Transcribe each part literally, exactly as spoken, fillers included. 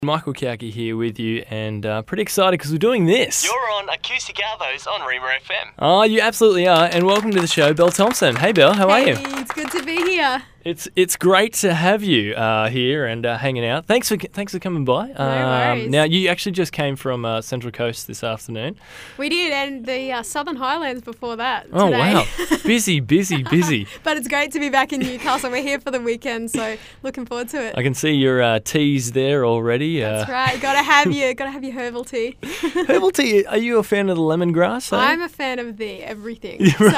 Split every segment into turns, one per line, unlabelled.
Michael Kiaki here with you, and uh, pretty excited because we're doing this.
You're on Acoustic Arvos on Rima F M.
Oh, you absolutely are, and welcome to the show, Belle Thompson. Hey, Belle, how
hey,
are you?
It's good to be here.
It's it's great to have you uh, here and uh, hanging out. Thanks for thanks for coming by.
No worries.
Now, you actually just came from uh, Central Coast this afternoon.
We did, and the uh, Southern Highlands before that.
Oh,
today.
wow. Busy, busy, busy.
But it's great to be back in Newcastle. We're here for the weekend, so looking forward to it.
I can see your uh, teas there already.
That's
uh,
right. Gotta have your gotta have your herbal tea.
Herbal tea, are you a fan of the lemongrass? eh?
I'm a fan of the everything. So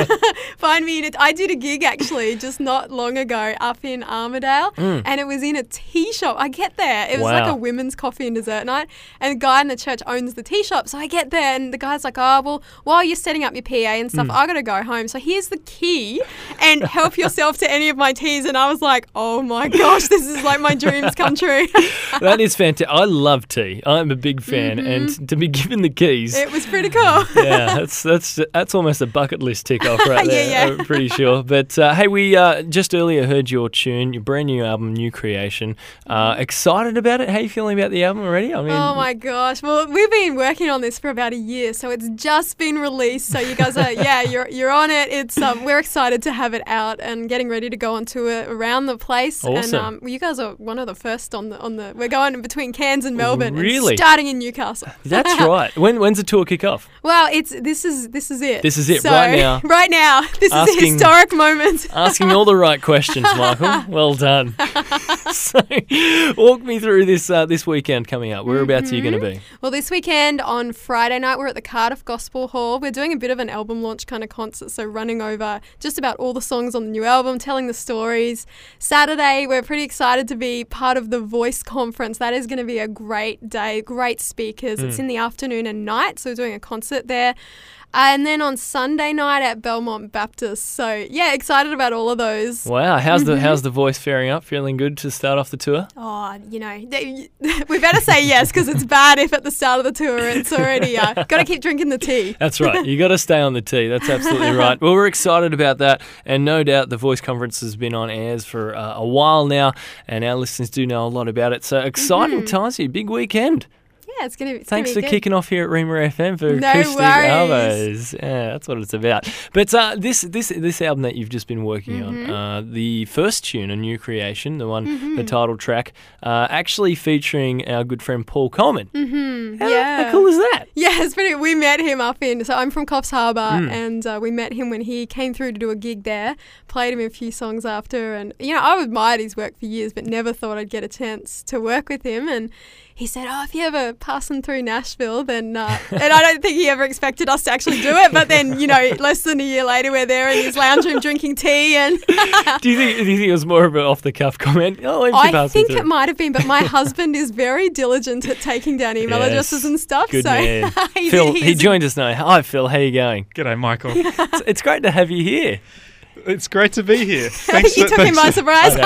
find me in it. I did a gig actually just not long ago up in Armidale,
Mm.
and it was in a tea shop. I get there. It was
Wow.
like a women's coffee and dessert night, and the guy in the church owns the tea shop. So I get there, and the guy's like, "Oh, well, while you're setting up your P A and stuff,
Mm.
I gotta go home. So here's the key, and help yourself to any of my teas." And I was like, "Oh my gosh, this is like my dreams come true."
That is fantastic. I love tea. I'm a big fan, and to be given the keys.
It was pretty cool.
Yeah, that's that's that's almost a bucket list tick off right
Yeah,
there.
yeah.
I'm pretty sure. But uh, hey, we uh, just earlier heard your tune, your brand new album, New Creation. Uh, excited about it? How are you feeling about the album already? I mean,
Oh my gosh. Well, we've been working on this for about a year, so it's just been released. So you guys are, yeah, you're you're on it. It's um, we're excited to have it out and getting ready to go on tour around the place.
Awesome.
And um, you guys are one of the first on the on the. We're going in between Cairns and Melbourne.
Really?
And starting in Newcastle.
that's right. When when's the tour kick off?
Well, it's this is this is it.
This is it,
So,
right now.
Right now, this is a
Asking-
historic moment.
Asking all the right questions, Michael. Well done. So, walk me through this uh, this weekend coming up. Whereabouts are you going to be?
Well, this weekend on Friday night, we're at the Cardiff Gospel Hall. We're doing a bit of an album launch kind of concert, so running over just about all the songs on the new album, telling the stories. Saturday, we're pretty excited to be part of the Voice Conference. That is going to be a great day, great speakers. It's in the afternoon and night, so we're doing a concert there. And then on Sunday night at Belmont Baptist. So, yeah, excited about all of those.
Wow, how's the how's the voice faring up? Feeling good to start off the tour?
Oh, you know, they- we better say yes because it's bad if at the start of the tour it's already, uh, got to keep drinking the tea.
That's right. You got to stay on the tee. That's absolutely right. Well, we're excited about that, and no doubt the Voice Conference has been on airs for uh, a while now, and our listeners do know a lot about it. So exciting times here, big weekend.
Yeah, it's going to be
Thanks for
good.
kicking off here at Rima F M for
No
Acoustic
worries.
Arvos. Yeah, that's what it's about. But uh, this this this album that you've just been working
Mm-hmm.
on, uh, the first tune, A New Creation, the one, the title track, uh, actually featuring our good friend Paul Coleman.
Mm-hmm.
How,
Yeah.
how cool is that?
Yeah, it's pretty. We met him up in. So I'm from Coffs Harbour,
Mm.
and uh, we met him when he came through to do a gig there. Played him a few songs after, and you know I've admired his work for years, but never thought I'd get a chance to work with him. And he said, "Oh, if you ever passing through Nashville, then..." Uh, and I don't think he ever expected us to actually do it. But then, you know, less than a year later, we're there in his lounge room drinking tea, and
Do you think do you think it was more of an off the cuff comment? Oh, if you
I
pass
think
me
it
through.
might have been. But my husband is very diligent at taking down email
Yes.
addresses and stuff.
Good
so
man.
he's-
Phil,
he
he
is a-
joined us now. Hi, Phil. How you going?
G'day, Michael.
It's, it's great to have you here.
It's great to be here.
you
Thanks for,
took him
thanks
by
for-
surprise.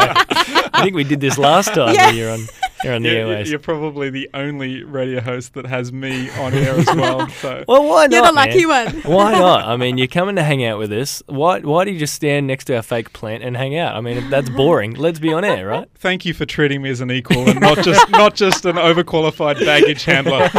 I think we did this last time
Yeah.
when you're on you're on the
You're,
airways.
you're probably the only radio host that has me on air as well. So
Well, why not?
You're the lucky
man?
one.
Why not? I mean, you're coming to hang out with us. Why Why do you just stand next to our fake plant and hang out? I mean, that's boring. Let's be on air, right?
thank you for treating me as an equal and not just not just an overqualified baggage handler.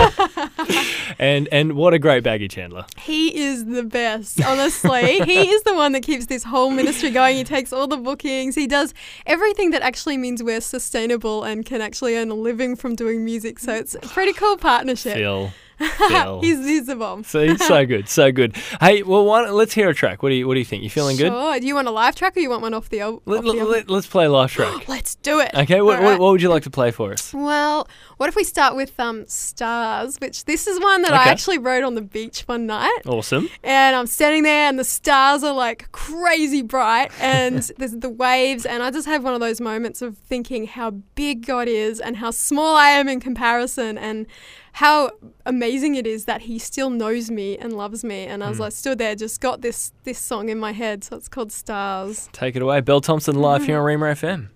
And and what a great baggage handler.
He is the best, honestly. He is the one that keeps this whole ministry going. He takes all the bookings. He does everything that actually means we're sustainable and can actually earn a living from doing music. So it's a pretty cool partnership.
Phil. Phil.
he's, he's the bomb.
So so good, so good. Hey, well, why don't, let's hear a track. What do you What do you think? You feeling good?
Sure. Do you want a live track or you want one off the, al-
Let,
off the album?
let, let's play a live track.
Let's do it.
Okay, what,
All
what
right.
what would you like to play for us?
Well, what if we start with um, Stars, which this is one that I
Okay.
actually wrote on the beach one night.
Awesome.
And I'm standing there and the stars are like crazy bright and there's the waves, and I just have one of those moments of thinking how big God is and how small I am in comparison, and how amazing it is that he still knows me and loves me. And I was like stood there, just got this this song in my head. So it's called Stars.
Take it away, Belle Thompson live here on Rima F M.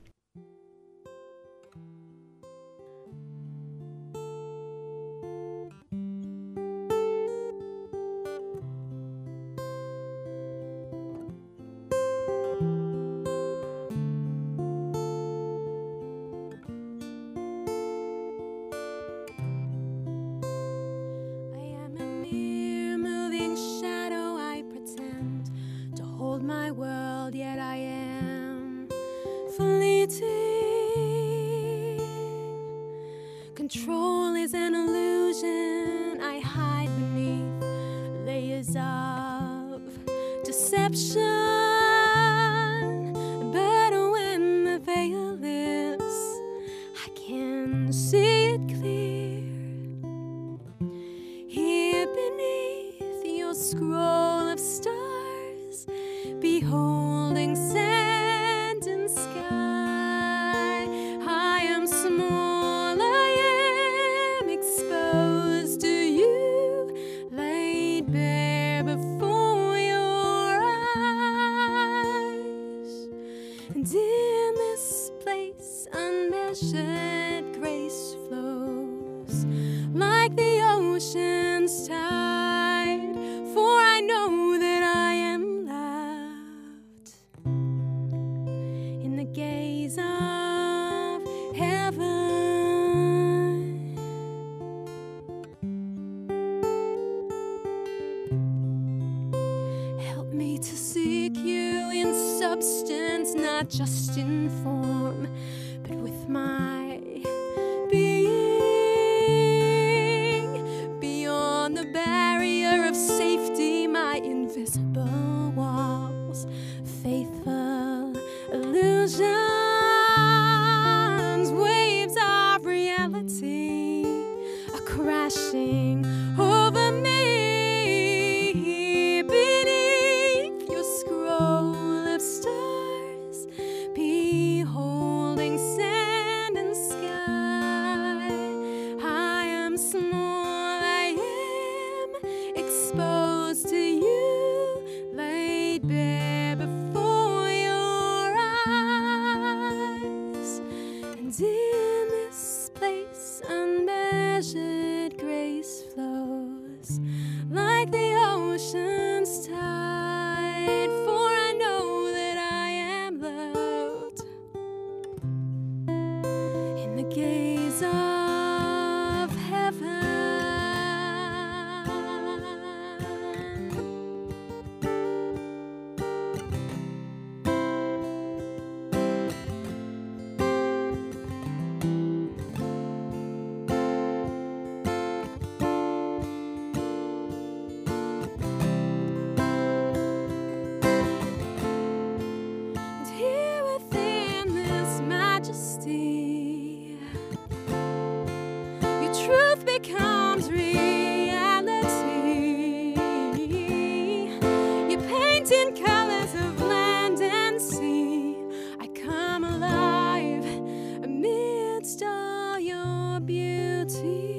Control is an illusion I hide beneath layers of deception. But when the veil lifts, I can see it clear. Here beneath your scroll of stars, beholding sand and sky, I am small, I am exposed to you, laid bare before your eyes. And in this place unmeasured grace flows like the ocean's tide, for I know that I am loved in the gaze of heaven. Help me to seek you in substance, not just in form, but with my being. Beyond the barrier of safety, my invisible walls, faithful illusions, waves of reality are crashing over me. Beneath your scroll of stars, beholding sand and sky, I am small, I am exposed to you, laid bare before your eyes. And in this place unmeasured grace flows like the ocean's tide, for I know that I am loved in the gaze of heaven. And here within this majesty, your truth becomes reality. You paint in colors of land and sea. I come alive amidst all your beauty.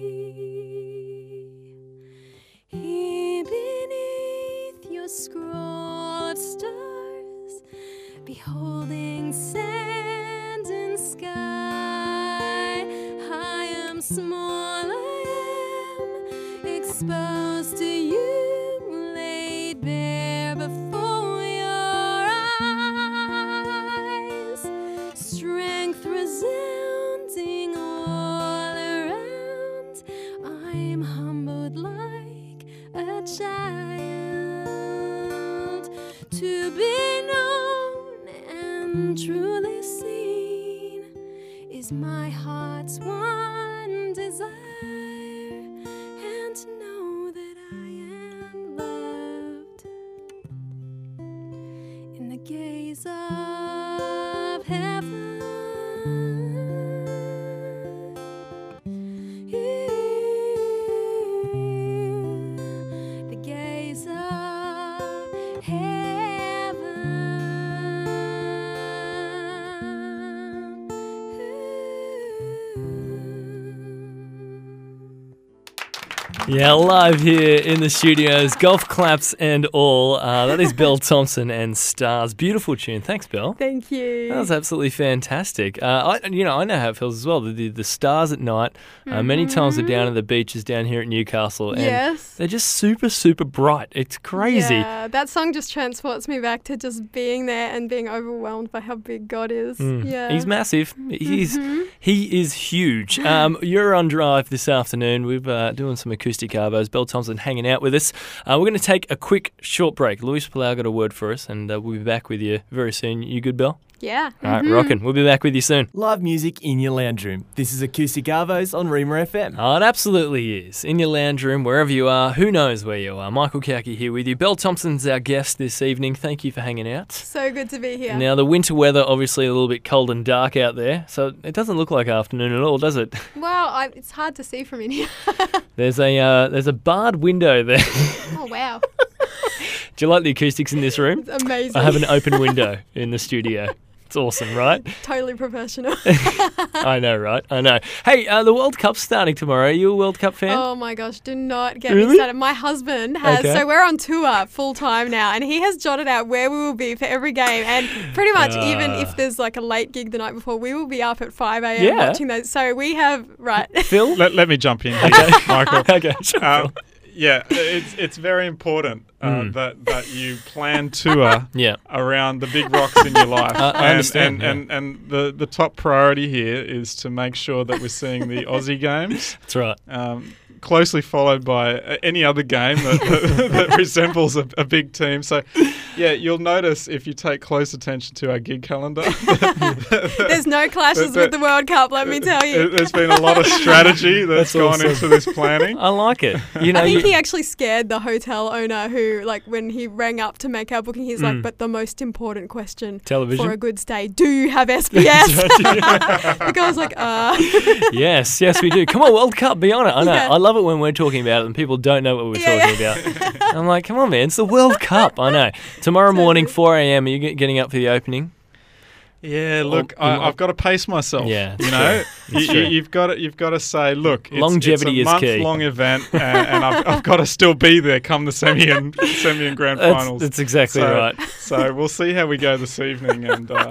Here beneath your scroll of stars, beholding sand and sky, I am small, I am exposed to you, laid bare before your eyes. Strength resounding all around, I'm humbled like a child, to be known and truly seen is my heart's one desire, and to know that I am loved in the gaze of heaven. The gaze of heaven.
Yeah, live here in the studios, golf claps and all. Uh, that is Belle Thompson and Stars. Beautiful tune. Thanks, Belle.
Thank you.
That was absolutely fantastic. Uh, I, you know, I know how it feels as well. The, the, the stars at night. Uh, many times we're down at the beaches down here at Newcastle, and
Yes.
they're just super, super bright. It's crazy.
Yeah, that song just transports me back to just being there and being overwhelmed by how big God is.
Mm.
Yeah.
He's massive. He's he is huge. Um, you're on Drive this afternoon. We're uh, doing some acoustic arbos. Belle Thompson hanging out with us. Uh, we're going to take a quick short break. Luis Palau got a word for us, and uh, we'll be back with you very soon. You good, Belle?
Yeah.
All right,
Mhm.
rocking. We'll be back with you soon.
Live music in your lounge room. This is Acoustic Arvos on Reamer F M.
Oh, it absolutely is. In your lounge room, wherever you are, who knows where you are. Michael Cowkey here with you. Belle Thompson's our guest this evening. Thank you for hanging out.
So good to be here.
Now, the winter weather, obviously a little bit cold and dark out there, so it doesn't look like afternoon at all, does it?
Well, I, it's hard to see from in here.
There's a uh, there's a barred window there.
Oh, wow.
Do you like the acoustics in this room?
It's amazing.
I have an open window in the studio. It's awesome, right?
Totally professional.
I know, right? I know. Hey, uh, the World Cup's starting tomorrow. Are you a World Cup fan?
Oh my gosh, do not get
Really?
me started. My husband has,
Okay.
so we're on tour full time now, and he has jotted out where we will be for every game. And pretty much, even
Ah.
if there's like a late gig the night before, we will be up at five a.m.
Yeah.
watching those. So we have, right.
Phil?
Let, let me jump in here,
Okay.
Michael.
Okay, sure.
Um, yeah, it's it's very important uh,
Mm.
that that you plan tour
Yeah.
around the big rocks in your life.
I- I
and,
understand,
And, and, and the, the top priority here is to make sure that we're seeing the Aussie games,
That's right.
um, closely followed by uh, any other game that, that, that resembles a, a big team. So, yeah, you'll notice if you take close attention to our gig calendar.
There's no clashes
that-
with the World Cup, let me tell you.
There's been a lot of strategy that's,
That's
gone
awesome.
into this planning.
I like it. You know,
I think
you-
he actually scared the hotel owner who, like, when he rang up to make our booking, he's
Mm.
like, but the most important question
Television?
for a good stay, do you have S B S? The guy's like, uh.
yes, yes, we do. Come on, World Cup, be on it. I know.
Yeah.
I love it when we're talking about it and people don't know what we're
Yeah,
talking about. I'm like, come on, man, it's the World Cup. I know. Tomorrow morning, four a.m., are you get- getting up for the opening?
Yeah, look,
Or-
I, I've got to pace myself.
Yeah, it's
you know,
true.
you,
It's true.
you, you've got to you've got to say, look, it's,
Longevity is
it's a
key.
month-long event, and, and I've, I've got to still be there come the semi and semi and grand
That's,
finals.
that's exactly
so,
right.
So we'll see how we go this evening, and uh,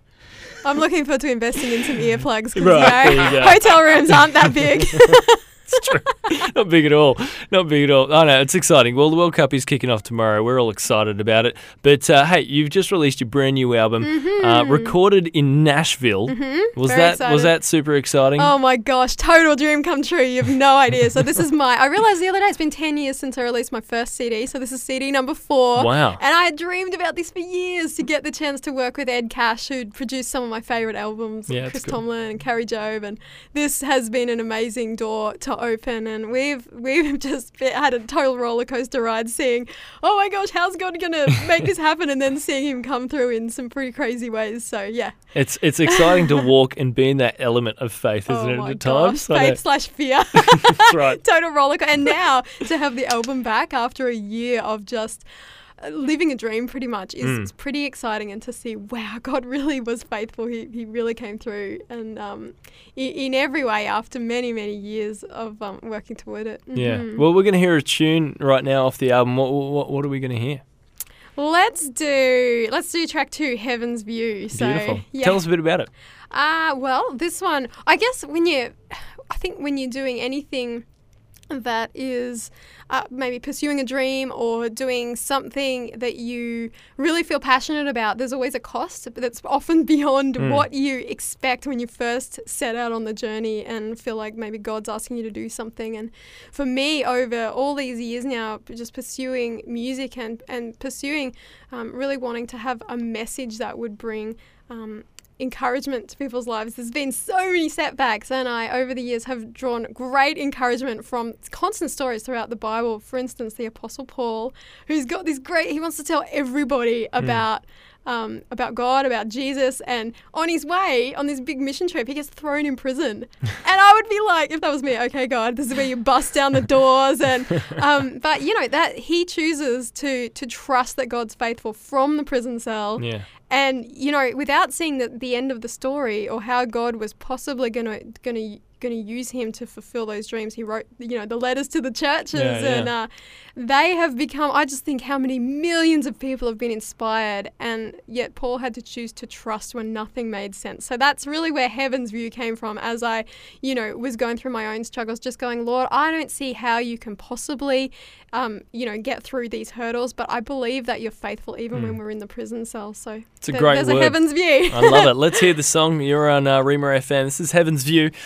I'm looking forward to investing in some earplugs because
Right,
you know,
there you go.
hotel rooms aren't that big.
It's true. Not big at all. Not big at all. I know, it's exciting. Well, the World Cup is kicking off tomorrow. We're all excited about it. But, uh, hey, you've just released your brand new album, uh, recorded in Nashville. Was
Mm-hmm. Very
that
excited.
was that super exciting?
Oh my gosh, total dream come true. You have no idea. So this is my, I realised the other day it's been ten years since I released my first C D. So this is C D number four.
Wow.
And I had dreamed about this for years to get the chance to work with Ed Cash, who'd produced some of my favourite albums,
Yeah,
like
that's
Chris
good.
Tomlin and Carrie Job. And this has been an amazing door to open. And we've we've just been, had a total roller coaster ride seeing, oh my gosh, how's God going to make this happen? And then seeing him come through in some pretty crazy ways. So yeah.
It's it's exciting to walk and be in that element of faith, isn't
oh
it,
my
at
gosh,
times? I know.
faith slash fear.
That's right.
Total roller coaster. And now to have the album back after a year of just uh, living a dream pretty much is
Mm.
it's pretty exciting, and to see, wow, God really was faithful. He, he really came through, and um, in, in every way after many, many years of um, working toward it.
Yeah.
Mhm.
Well, we're going to hear a tune right now off the album. What what, what are we going to hear?
Let's do let's do track two, Heaven's View. So,
Beautiful.
yeah.
Tell us a bit about it.
Uh, well, this one, I guess when you, I think when you're doing anything that is uh, maybe pursuing a dream or doing something that you really feel passionate about, there's always a cost, but that's often beyond
Mm.
what you expect when you first set out on the journey and feel like maybe God's asking you to do something. And for me, over all these years now, just pursuing music and, and pursuing um, really wanting to have a message that would bring um, encouragement to people's lives. There's been so many setbacks, and I over the years have drawn great encouragement from constant stories throughout the Bible. For instance, the Apostle Paul, who's got this great, he wants to tell everybody about um, about God, about Jesus, and on his way on this big mission trip he gets thrown in prison. And I would be like, if that was me, okay God, this is where you bust down the doors. And um, but you know that he chooses to to trust that God's faithful from the prison cell.
Yeah.
And, you know, without seeing the, the end of the story or how God was possibly going to going to going to use him to fulfill those dreams, he wrote, you know, the letters to the churches.
Yeah, yeah.
And uh, they have become, I just think how many millions of people have been inspired. And yet Paul had to choose to trust when nothing made sense. So that's really where Heaven's View came from as I, you know, was going through my own struggles, just going, Lord, I don't see how you can possibly, um, you know, get through these hurdles. But I believe that you're faithful even when we're in the prison cell. So
It's a
th-
great
there's
word.
a Heaven's View.
I love it. Let's hear the song. You're on uh, Reamer F M. This is Heaven's View. Uh,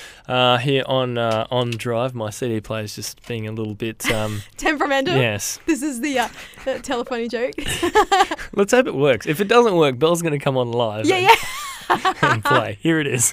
uh, here on uh, on Drive. My C D player is just being a little bit. Um,
Temperamental.
yes.
This is the uh, uh, telephony joke.
Let's hope it works. If it doesn't work, Belle's going to come on live.
yeah,
and,
yeah.
and play. Here it is.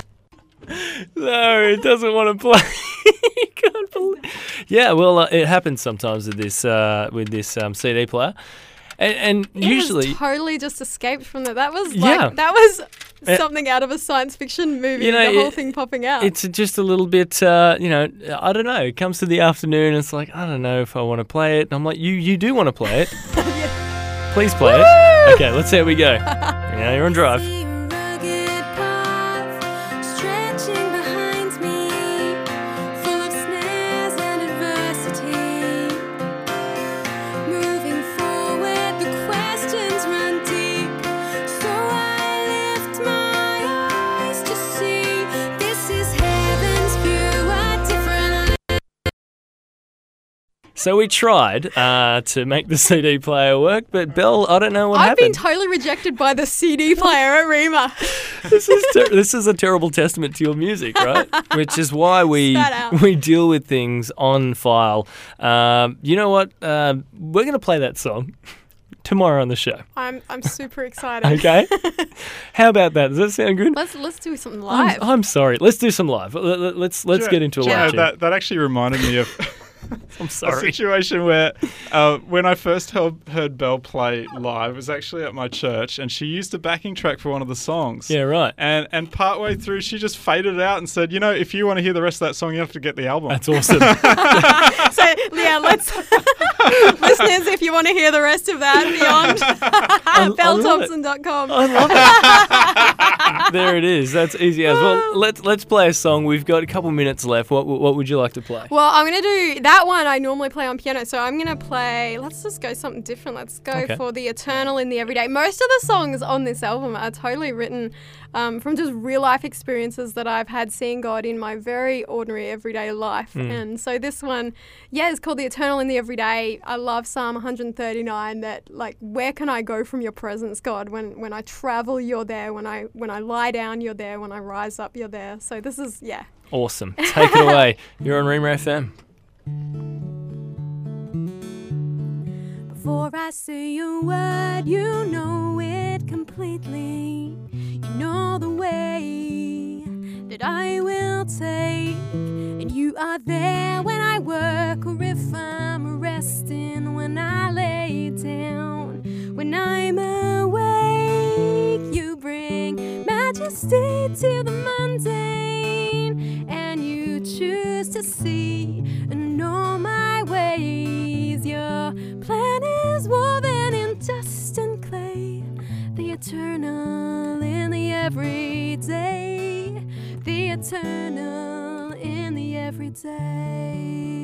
No, it doesn't want to play. You can't believe. Yeah, well, uh, it happens sometimes with this uh, with this um, C D player, and, and
It
usually.
has totally just escaped from that. That was like
Yeah.
that was
Uh,
something out of a science fiction movie.
You know,
the whole
it-
thing popping out.
It's just a little bit, uh, you know, I don't know. It comes to the afternoon, and it's like, I don't know if I want to play it. And I'm like, you you do want to play it. Please play it. Okay, let's see how we go. Now you're on Drive.
See a rugged path stretching behind me, full of snares and adversity. Moving forward, the questions run deep, so I lift my eyes to see this is heaven's view, a different.
So we tried uh, to make the C D player work, but Belle, I don't know what
I've been
happened.
totally rejected by the C D player at Rima.
this is ter- this is a terrible testament to your music, right? Which is why we
Spat out.
we deal with things on file. Um, you know what? Um we're going to play that song tomorrow on the show.
I'm I'm super excited.
Okay. How about that? Does that sound good?
Let's let's do something
I'm,
live.
I'm sorry. Let's do some live. Let- let- Let's let's
Do
get
you-
into a
do you know,
live. tune.
that, that actually reminded me of
I'm
a
sorry.
situation where uh, when I first heard, heard Belle play live, it was actually at my church, and she used a backing track for one of the songs.
Yeah, right.
And and partway through, she just faded it out and said, you know, if you want to hear the rest of that song, you have to get the album.
That's awesome.
So yeah, let's listeners, if you want to hear the rest of that beyond
I love
belle
it.
thompson dot com.
I love it. There it is. That's easy as well. Let's let's play a song. We've got a couple minutes left. What what would you like to play?
Well, I'm gonna do that one. I normally play on piano, so I'm gonna play. Let's just go something different. Let's go
Okay.
for the Eternal in the Everyday. Most of the songs on this album are totally written um, from just real life experiences that I've had seeing God in my very ordinary everyday life.
Hmm.
And so this one, yeah, is called the Eternal in the Everyday. I love Psalm one thirty-nine. That like, where can I go from your presence, God? When when I travel, you're there. When I when I lie down, you're there. When I rise up, you're there. So this is yeah.
Awesome. Take it away. You're on Reamer F M.
Before I say a word, you know it completely. You know the way that I will take, and you are there when I work or if I'm resting, when I lay down, when I'm awake. You bring majesty to the mundane, and you choose to see and know my ways. Your plan is woven in dust and clay, the eternal in the everyday, the eternal in the everyday.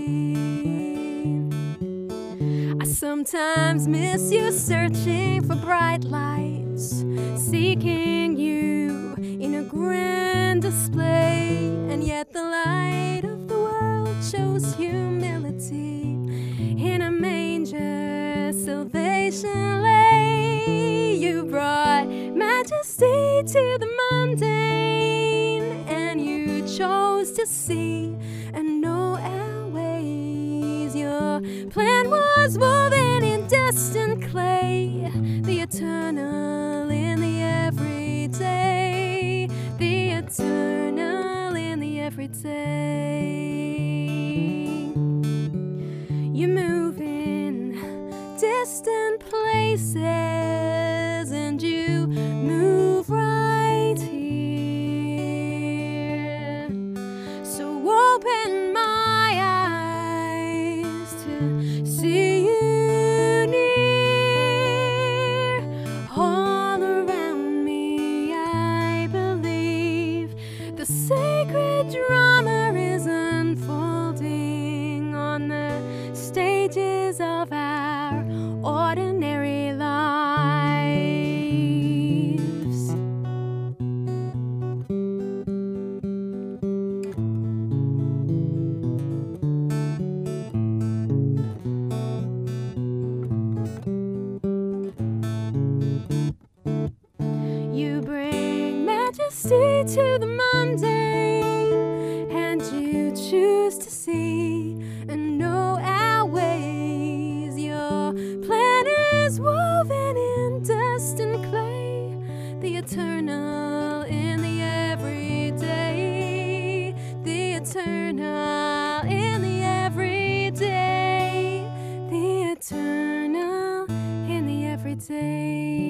I sometimes miss you, searching for bright lights, seeking you in a grand display, and yet the light of the world shows humility. In a manger, salvation lay. You brought majesty to the mundane, and you chose to see and know our ways. Your plan was woven in dust and clay, the eternal in the everyday, the eternal in the everyday. You move in distant places, and you move right here. So open my eyes to see you near. All around me, I believe the sacred drama is unfolding on the stages of our ordinary lives. You bring majesty to the mundane, used to see and know our ways. Your plan is woven in dust and clay, the eternal in the everyday, the eternal in the everyday, the eternal in the everyday.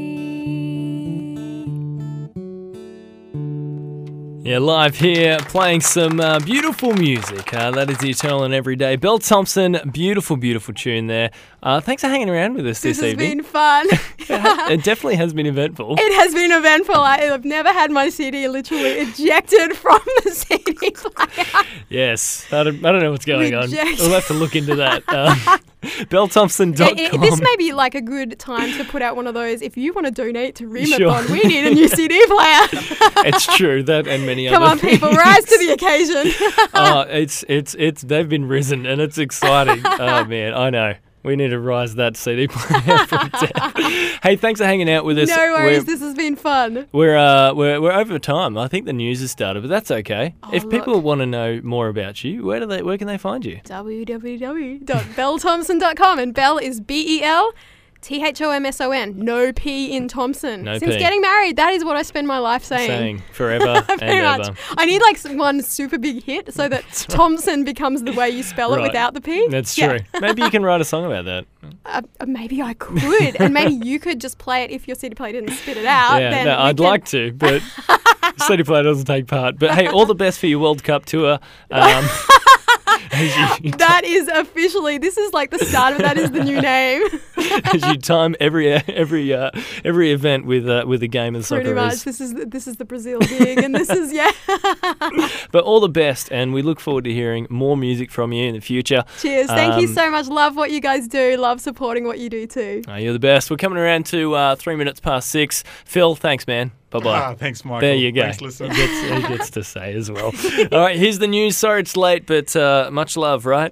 Yeah, live here, playing some uh, beautiful music. Uh, that is the Eternal and Everyday. Belle Thompson, beautiful, beautiful tune there. Uh, thanks for hanging around with us
This
this,
has
evening.
been fun.
It definitely has been eventful.
It has been eventful. I have never had my C D literally ejected from the C D player.
Yes, I don't, I don't know what's going
Reject.
on. We'll have to look into that. Um, belle thompson dot com.
It- it- this may be like a good time to put out one of those. If you want to donate to Remathon,
Sure.
we need a new C D player.
It's true, that and many
Come
other
on, people, rise to the occasion.
Oh, it's it's it's they've been risen and it's exciting. Oh man, I know. We need to rise that C D player from death. Hey, thanks for hanging out with us.
No worries,
We're,
this has been fun.
we're uh we're we're over time. I think the news has started, but that's okay.
Oh,
if people
look.
want to know more about you, where do they where can they find you?
w w w dot belle thompson dot com, and Belle is B E L T H O M S O N. No P in Thompson.
No
Since
P.
getting married, that is what I spend my life saying.
Saying forever and
Pretty much.
ever.
I need like some- one super big hit so that Thompson becomes the way you spell it
Right.
without the P.
That's
Yeah.
true. Maybe you can write a song about that.
Uh, uh, maybe I could, and maybe you could just play it if your C D player didn't spit it out.
yeah,
then
no,
we
I'd
can-
like to, but C D player doesn't take part. But hey, all the best for your World Cup tour. Um, as you,
That is officially. This is like the start of it. That is the new name.
as you time every every uh, every event with uh, with a game of
Pretty
soccer
much.
is.
This is this is the Brazil gig, and this is yeah.
But all the best, and we look forward to hearing more music from you in the future.
Cheers. Thank you
Um,
so much. Love what you guys do. Love supporting what you do too.
Uh, you're the best. We're coming around to uh, three minutes past six. Phil, thanks, man. Bye bye.
Ah, thanks, Michael.
There you go.
Thanks,
He
listener.
gets, he gets to say as well. All right, here's the news. Sorry it's late, but uh, much love, right?